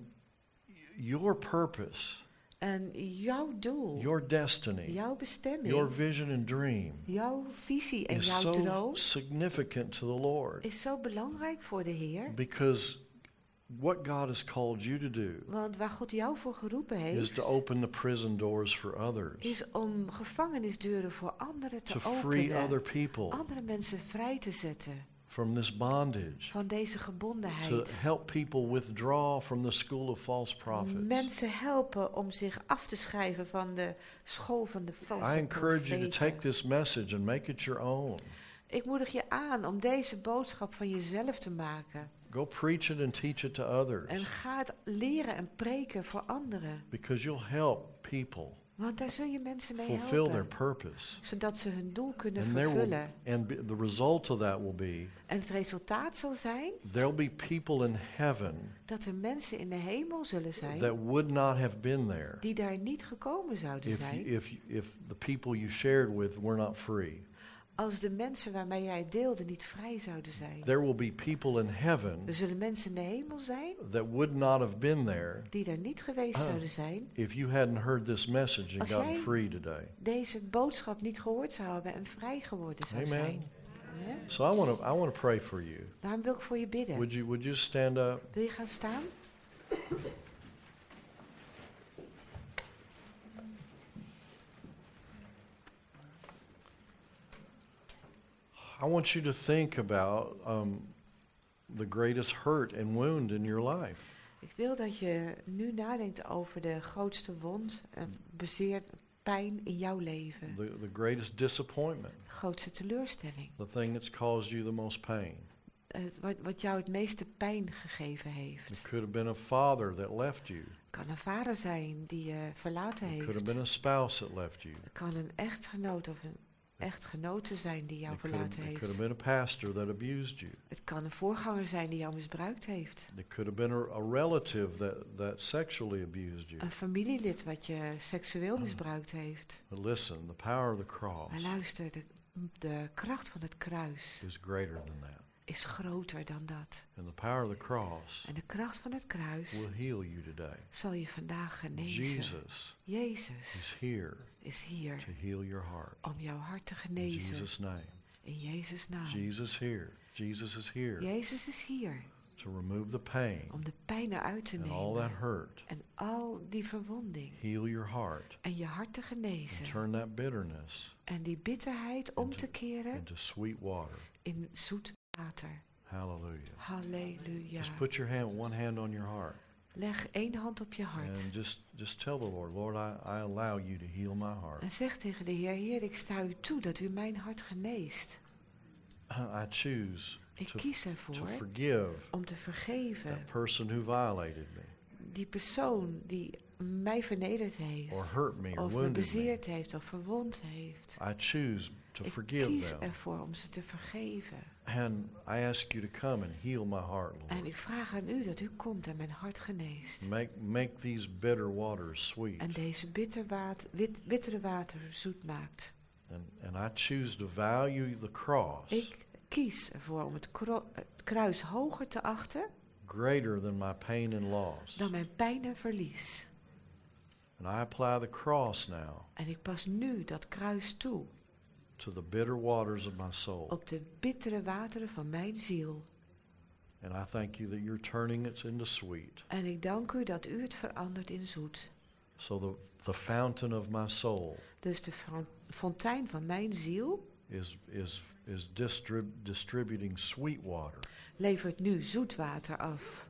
your purpose, En jouw doel, your destiny, jouw bestemming, your vision and dream jouw visie en is jouw so droom significant to the Lord. is zo belangrijk voor de Heer. Because what God has called you to do Want waar God jou voor geroepen is heeft, to open the prison doors for others, is om gevangenisdeuren voor anderen te to free openen. other people Andere mensen vrij te zetten from this bondage, van deze to gebondenheid. help people withdraw from the school of false prophets. Mensen helpen om zich af te schrijven van de school van de I valse encourage you to take profeten. this message and make it your own. Ik moedig je aan om deze boodschap van jezelf te maken. Go preach it and teach it to others, En ga het leren en preken voor anderen. because you'll help people Want daar zul je mensen mee fulfill their helpen. purpose. Zodat ze hun doel kunnen And vervullen. the result of that will be En het resultaat zal zijn there'll be people in heaven dat er mensen in de hemel zullen zijn that would not have been there die daar niet gekomen zouden zijn. if the people you shared with were not free. Als de mensen waarmee jij deelde niet vrij zouden zijn. There will be people in heaven Er zullen mensen in de hemel zijn that would not have been there die daar niet geweest zouden zijn. if you hadn't heard this message and Als gotten jij- free today. Deze boodschap niet gehoord zou hebben en vrij geworden zou Amen. zijn. Amen. So I want to pray for you. Daarom wil ik voor je bidden. Would you stand up? Wil je gaan staan? I want you to think about the greatest hurt and wound in your life. Ik wil dat je nu nadenkt over de grootste wond en bezeerd pijn in jouw leven. The greatest disappointment. De grootste teleurstelling. The thing that's caused you the most pain. Wat jou het meeste pijn gegeven heeft. It could have been a father that left you. Het kan een vader zijn die je verlaten It heeft. could have been a spouse that left you. Het kan een echtgenoot of een echtgenote zijn die jou verlaten It heeft. could have been a pastor that abused you. Het kan een voorganger zijn die jou misbruikt heeft. It could have been a relative that sexually abused you. Een familielid wat je seksueel misbruikt heeft. But listen, the power of the Maar cross luister, de kracht van het kruis is greater than that. is groter dan dat. And the power of the cross En de kracht van het kruis will heal you today. zal je vandaag genezen. Jesus is here is hier to heal your heart. om jouw hart te In genezen. Jesus' name. In Jezus' naam. Jesus is here Jezus is hier to remove the pain om de pijn eruit te and all that nemen. hurt. En al die verwonding. Heal your heart En je hart te and genezen. turn that bitterness En die bitterheid om te keren into sweet water. in zoet water. Hallelujah. Halleluja. Just put your one hand on your heart Leg één hand op je hart. and just tell the Lord, I allow you to heal my heart. En zeg tegen de Heer, Heer, ik sta u toe dat u mijn hart geneest. I choose Ik to kies ervoor forgive om te vergeven that person who violated me die persoon die mij vernederd heeft. or hurt me or Of me wounded me. bezeerd heeft of verwond heeft. I choose to Ik forgive kies them. ervoor om ze te vergeven. And I ask you to come and heal my heart, En Lord. ik vraag aan u dat u komt en mijn hart geneest. Make these bitter waters sweet. En deze bittere water zoet maakt. And I choose to value the cross Ik kies ervoor om het kruis hoger te achten greater than my pain and loss. dan mijn pijn en verlies. And I apply the cross now En ik pas nu dat kruis toe to the bitter waters of my soul. op de bittere wateren van mijn ziel. And I thank you that you're turning it into sweet. En ik dank u dat u het verandert in zoet. So the fountain of my soul Dus de fontein van mijn ziel is distributing sweet water, levert nu zoet water af.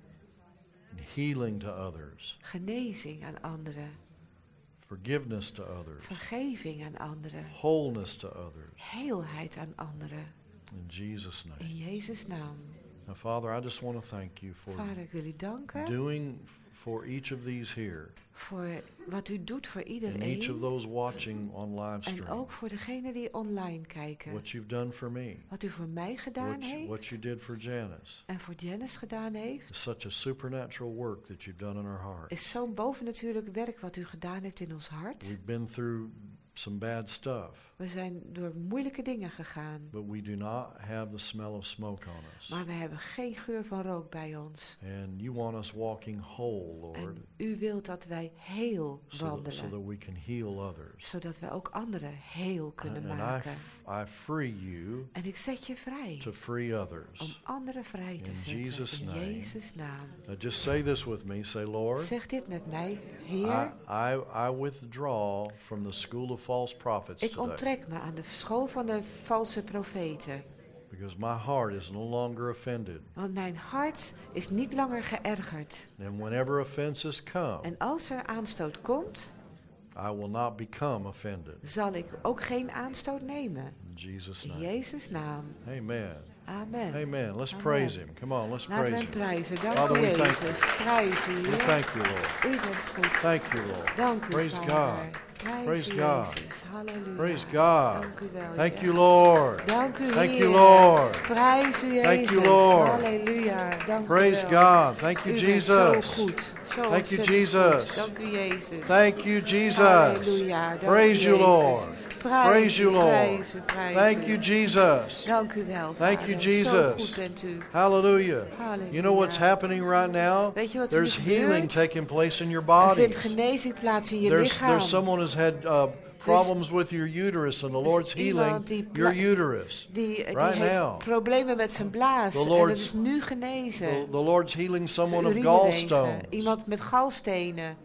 and healing to others, Genezing aan anderen. forgiveness to others, Vergeving aan anderen. wholeness to others. Heelheid aan anderen. In Jesus' name. In Jezus' naam. Now, Father, I just want to thank you for Vader, ik wil u danken doing for each of these here, voor wat u doet voor and each of iedereen. those watching on live En stream, ook voor degenen die online kijken. what you've done for me, Wat u voor mij gedaan what heeft you did for Janice. en voor Janice gedaan heeft. It's such a supernatural work that you've done in our heart. Is zo'n bovennatuurlijk werk wat u gedaan heeft in ons hart. We've been through some bad stuff, We zijn door moeilijke dingen gegaan. but we do not have the smell of smoke on us. Maar we hebben geen geur van rook bij ons. And you want us walking whole, Lord, En u wilt dat wij heel so wandelen. that we can heal others. Zodat wij ook anderen heel kunnen And maken. I free you En ik zet je vrij to free om others. anderen vrij te In zetten. Jesus' In name. Jezus' naam. Now just say this with me. Say, Lord, Zeg dit met mij. Heer, I withdraw from the school of false prophets ik today, onttrek me aan de school van de valse profeten. because my heart is no longer offended. Want mijn hart is niet langer geërgerd. And whenever offenses come, En als er aanstoot komt, I will not become offended. zal ik ook geen aanstoot nemen. In Jesus' In name. Jezus' naam. Amen. Amen. Amen. Let's Amen. praise him. Come on, let's Laten we praise hem him. prijzen. Dank Father, u, we thank Jezus. Prijs u, We Heer. thank you, Lord. U bent goed. Thank you, Lord. Dank u, Praise Vader. God. Prijs Praise u, God. Jezus. Halleluja. Praise God. Dank u wel, Thank Heer. you, Lord. Dank u, Thank Heer. you, Lord. Prijs u, Jezus. Thank you, Lord. Halleluja. Dank Praise u wel. God. Thank you, U bent zo Jesus. goed. Zo Thank you, ontzettend Jesus. goed. Dank u, Jezus. Thank you, Jesus. Halleluja. Dank Praise u, you, Jezus. Lord. Praise you, Lord. Prijs u, prijs Thank u. you, Jesus. Dank u wel, Thank Vader. you, Zo Jesus. goed bent u. Hallelujah. Halleluja. You know what's happening right now? Weet je wat er There's nu healing gebeurt? taking place in your Er vindt bodies. genezing plaats in je lichaam. There's someone who's had problems with your uterus, and the Lord's healing iemand die your uterus. Die Right heeft now. problemen met zijn blaas. The En Lord's- dat is nu genezen. The Lord's healing someone of Urinewegen. gallstones. Iemand met galstenen.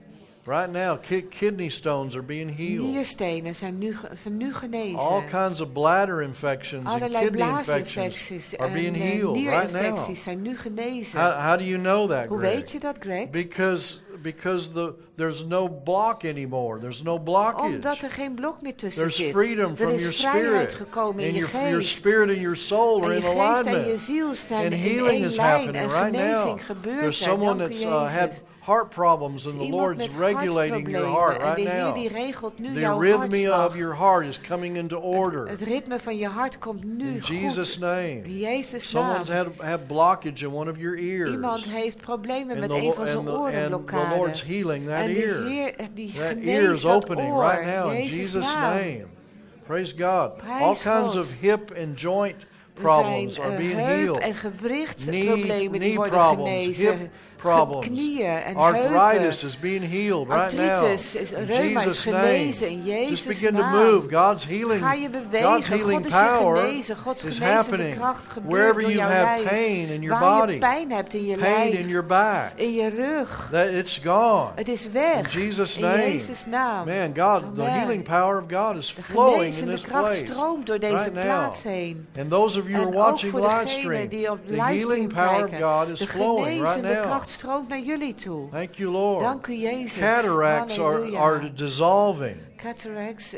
Right now, kidney stones are being healed. Nierstenen zijn nu genezen. All kinds of bladder infections and Allerlei kidney infections blaasinfecties are en being healed right now. nierinfecties zijn nu genezen. How do you know that, Hoe Greg? weet je dat, Greg? Because there's no block anymore. There's no blockage. Omdat er geen blok meer tussen There's zit. freedom Er from your is vrijheid spirit. gekomen in And je your geest. spirit and your soul En are je in geest en je alignment. ziel zijn And in healing één is lijn. happening En right now. genezing gebeurt There's er. someone Dank u, that's had Jezus. heart problems and the Iemand Lord's met regulating your heart hartproblemen. right En de Heer now. die regelt nu The jouw arrhythmia hartslag. of your heart is coming into order. Het ritme van je hart komt nu In goed. Jesus' name. In Jezus' naam. Someone's had blockage in one of your ears. Iemand heeft problemen And met the een van zijn and the orenblokkade. Lord's healing that En de ear. Heer die That ear geneest is dat opening oor. right now in Jezus' Jesus' naam. name. Praise God. Prijs All kinds God. of hip and joint Er problems zijn are being heup- healed. en gewrichtproblemen die Knee worden problems, genezen. hip problems. Knieën en Arthritis heupen. is being healed right now. Artritis is In reuma is Jesus' genezen in name. Jezus' Just begin naam. to move. God's healing, Ga je bewegen. God's healing God is je power genezen. Gods is genezende happening. kracht gebeurt Wherever door you jouw have lijf. pain in your Waar body, je pijn hebt in je pain lijf, in your back, in je rug. that it's gone. Het is weg. In Jesus' in name. Jezus' naam. Man, God, the Amen. healing power of God is De flowing in genezende this kracht place stroomt door deze right now. plaats heen. And those of you who En are ook watching voor live degenen stream, die op the livestream healing power of kijken. God is De flowing right genezende now. kracht stroomt naar jullie toe. Thank you, Lord. Dank u, Jezus. Cataracts Halleluja. are dissolving. Cataracts,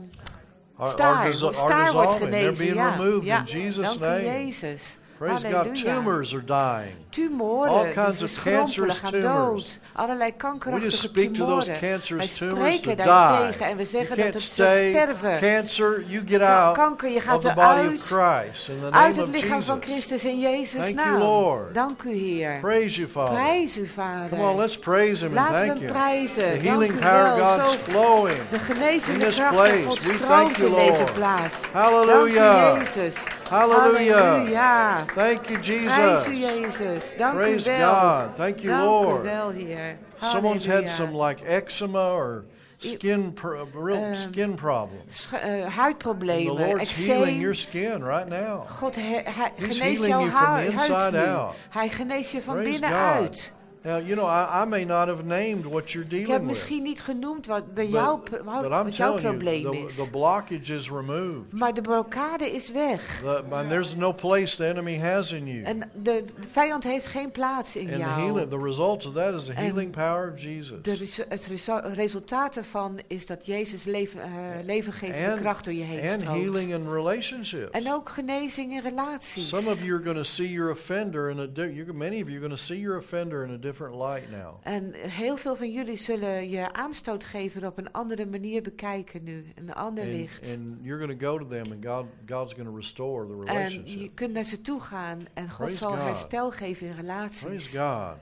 Are staar dissolving. wordt They're genezen. being Ja, removed ja. in Jesus' Dank u, name. Jezus. Praise God. Halleluja. Tumors are dying. Tumoren, All die kinds of verschrompelen, cancerous gaan tumors. dood. Allerlei We kankerachtige just speak to those tumoren. cancerous Wij tumors to spreken die. daartegen en we You zeggen dat can't het zal stay. sterven. Cancer, you get out Kanker, je of gaat the body of eruit. Christ in the Uit name het of lichaam van Jesus. Christus in Jezus' Thank you, naam. Lord. Dank u, Heer. Praise you, Father. Prijs u, Vader. Come on, let's praise Him and Laten we thank hem Him. prijzen. The Dank healing u power of wel. God is Zo flowing. de in genezende this kracht place. van God We thank stroomt you, in deze Lord. plaats. Hallelujah. Dank u, Jezus. Hallelujah. Halleluja. Thank you, Prijs u, Jesus. Jezus. Dank Praise u wel. God. Thank you, Dank Lord. u wel, Heer. Someone's had Halleluja. some like eczema or real skin problems. And the Huidproblemen, Lord's healing your eczeem. skin right now. God He's geneest healing jouw you from the huid inside nu. out. Hij geneest je van Praise binnenuit. Now, you know, I may not have named what you're Ik dealing heb with. misschien niet genoemd wat bij But jouw I'm telling probleem you, is. the blockage is removed. Maar de blokkade is weg. And there's no place the enemy has in you. En de vijand heeft geen plaats in And jou. the result of that is the En healing power of Jesus. Het resultaat ervan is dat Jezus levengevende kracht door je heen And stroomt. healing in relationships. En ook genezing in relaties. Some of you are going to see your offender many of you are going to see your offender in a different light now. En heel veel van jullie zullen je aanstootgever op een andere manier bekijken nu. Een ander licht. And you're going to go to them and God's going to restore the En relationship. je kunt naar ze toe gaan en God Praise zal God. herstel geven in relaties. Praise God.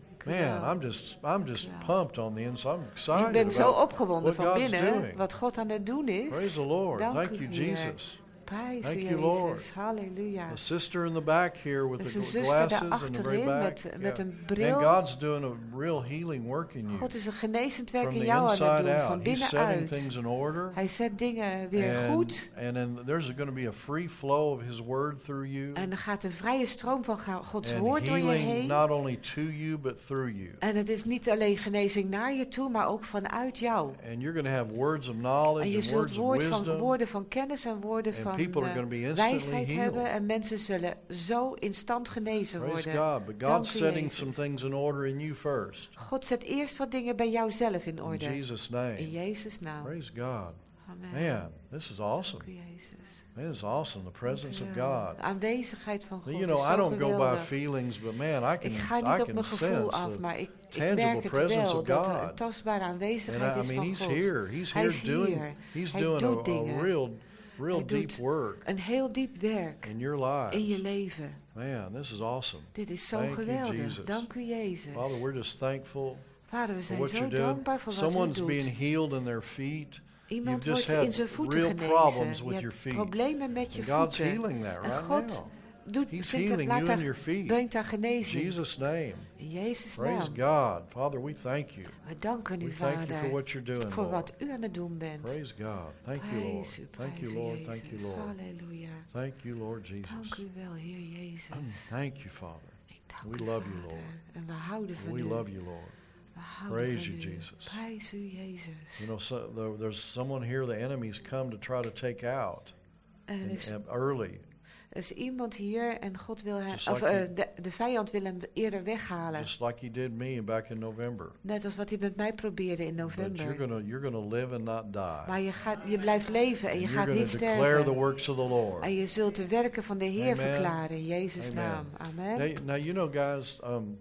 Man, I'm just pumped on the inside. I'm excited Ik ben zo about opgewonden what van God's binnen doing. wat God aan het doen is. Praise the Lord. Dank Thank u, you, Heer. Jesus. Prijs Thank u, you, Lord. Jezus. Halleluja. A sister in the back here with Er is the een zuster glasses daar in the very achterin back. met een And bril. God's doing a real healing work in you. God is een genezend werk From in the jou aan het inside doen, van out. He's setting binnenuit. things in order. Hij zet dingen weer goed. And then there's going to be a free flow of His Word through you. En er gaat een vrije stroom van Gods And woord door je healing heen. not only to you, but through you. En het is niet alleen genezing naar je toe, maar ook vanuit jou. And you're going to have words of En knowledge je and zult words of wisdom. woorden van kennis en woorden And van people are going to be instantly wijsheid healed. hebben. En mensen zullen zo instant genezen Praise worden. God. But Dank God's u, setting Jezus. some things in order in you first. God zet eerst wat dingen bij jou zelf in In orde. Jesus' In name. Jezus' naam. Praise God. Amen. Man, this is awesome. Dank u, Jezus. Man, this is awesome. The presence of Dank u wel. God. De aanwezigheid van God You is know, I zo don't go by geweldig. feelings, but man, Ik ga niet I op can mijn gevoel sense af, the maar ik tangible merk het presence wel of dat er God. een tastbare aanwezigheid And is I van mean, He's God. here. He's Hij here is doing. hier. He's Hij doing doet a dingen. real Hij deep doet work een heel diep werk in your lives. in je leven. Man, this is awesome. Dit is zo Thank you, geweldig. Jesus. Dank u, Jezus. Father, we're just thankful Vader, we for zijn what zo you're doing. dankbaar voor wat u Someone's doet. being healed in their feet. Iemand You've just wordt in had zijn voeten real genezen. problems Je with hebt your feet. problemen met je And God's voeten. healing that En right God now. He's brengt healing you in your feet. daar In genezing. Jesus' name. In Jezus' Praise naam. God. Father, we thank you. We danken u, We thank you for Vader, what you're doing, voor Lord. wat u aan het doen bent. Praise God. Thank you, Lord. Prijs u, Thank you, prijs u, Lord. Thank you, Jezus. Lord. Halleluja. Thank you, Lord Dank Jesus. u wel, Heer Jezus. Thank you, Father. Ik dank We u, love you, Vader. Lord. En we houden van We u. love you, Lord. We houden Praise van you, u. Jesus. Prijs u, Jezus. You know, there's someone here the enemy's come to try to take out Er is, early. er is iemand hier en God wil hem, Just of like de vijand wil hem eerder weghalen. Just like he did me back in November. Net als wat hij met mij probeerde in But november. you're gonna live and not die. Maar je blijft leven en je And gaat you're niet gonna declare the sterven. works of the Lord. En je zult de werken van de Heer Amen. verklaren in Jezus' Amen. naam. Amen. Now you know, guys,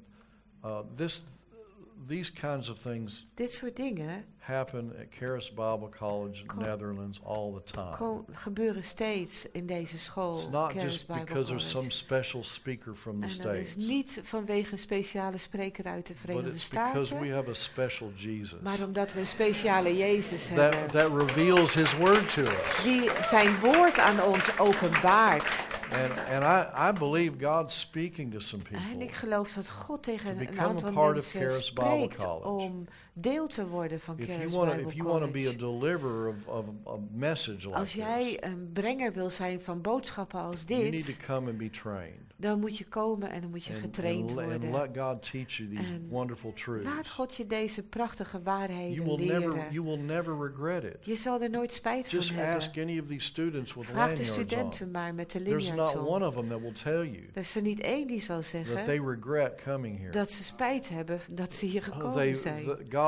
these kinds of things Dit soort dingen happen at Charis Bible College, Netherlands, all the time. gebeuren steeds in deze school. It's not Charis just Bible because there's College. some special speaker from the En dat is States, niet vanwege een speciale spreker uit de but Verenigde it's because we Staten, have a special Jesus maar omdat we een speciale Jezus hebben. that reveals His Word to us. Die zijn woord aan ons openbaart. And I believe God's speaking to some En people. ik geloof dat God tegen To een become aantal a part of mensen Charis Bible spreekt College. om deel te worden van If Charis you Bible want to be a College. deliverer of a message like Als this, jij een brenger wil zijn van boodschappen als you need dit, to come and be trained. dan moet je komen en dan moet je getraind and worden. let God teach you these En wonderful Laat truths. God je deze prachtige You waarheden leren. will never regret it. Je zal er nooit spijt Just van ask hebben. any of these students with Vraag de lanyards studenten on. maar met de There's lanyards not om. one of them that will tell you Er is er niet één die zal that zeggen they regret coming here. dat ze spijt hebben dat ze hier gekomen zijn.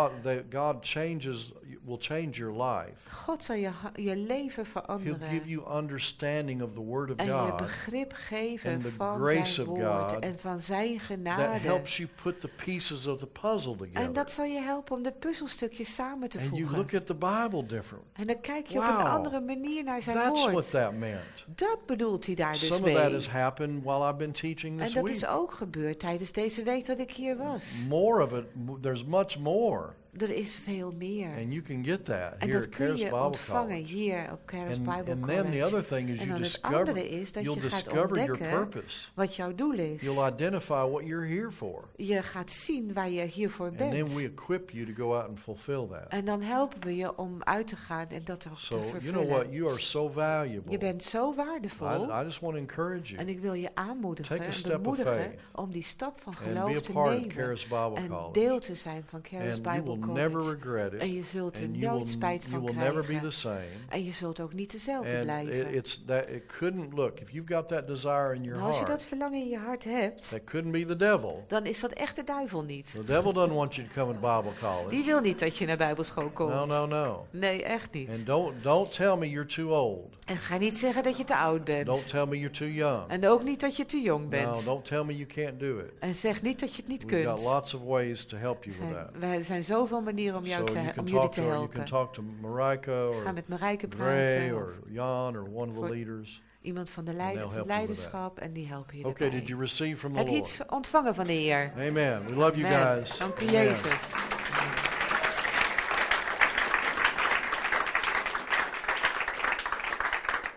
God will change your life. God zal je leven He'll veranderen. give you understanding of the Word of En je God begrip geven and the van grace zijn of woord God en van zijn that genade. helps you put the pieces of the puzzle En together. dat zal je helpen om de puzzelstukjes samen te And you voegen. look at the Bible different. En dan kijk je op een Wow. andere manier naar zijn That's what woord. that meant. Dat bedoelt hij daar dus Some of that mee. has happened while I've been teaching En this dat week. is ook gebeurd tijdens deze week dat ik hier was. More of it, there's much more. Er is veel meer. And you can get that En here dat at kun Charis je Bible ontvangen College. hier op Charis Bible And then the College. other thing is En you dan het andere is dat you'll je gaat discover your ontdekken purpose. wat jouw doel is. You'll identify what you're here for. Je gaat zien waar je hiervoor And then bent. we equip you to go out and fulfill that. En dan helpen we je om uit te gaan en dat ook So, te you know vervullen. what? You are so valuable. Je bent zo waardevol. I just want to encourage En you. ik wil je aanmoedigen Take a en step of bemoedigen faith. om die stap van And be geloof a te part of nemen. Charis Bible En College. deel te zijn van Charis And you Bible will never College. regret it. En je zult er And nooit spijt you van will never be krijgen. the same. En je zult ook niet dezelfde And blijven. it couldn't look. If you've got that desire in your Nou, als je dat heart, verlangen in je hart hebt, that couldn't be the devil. dan is dat echt de duivel niet. The devil doesn't want you to come to Bible college. Die wil niet dat je naar Bijbelschool komt. No. Nee, echt niet. And don't tell me you're too old. En ga niet zeggen dat je te oud bent. Don't tell me you're too young. En ook niet dat je te jong No, bent. don't tell me you can't do it. En zeg niet dat je het niet We've got kunt. lots of ways to help you with that. Er zijn zoveel manieren om, So jou you om can jullie te you can helpen. talk to Marika Ga or met Marijke Ray praten. or Of Jan or one of the voor leaders. iemand van de they'll help you with leiderschap. En die helpen je Okay, erbij. did you receive from the Heb je Lord? iets ontvangen van de Heer? Amen. We love you Amen. guys. Dank u, Amen. Jezus.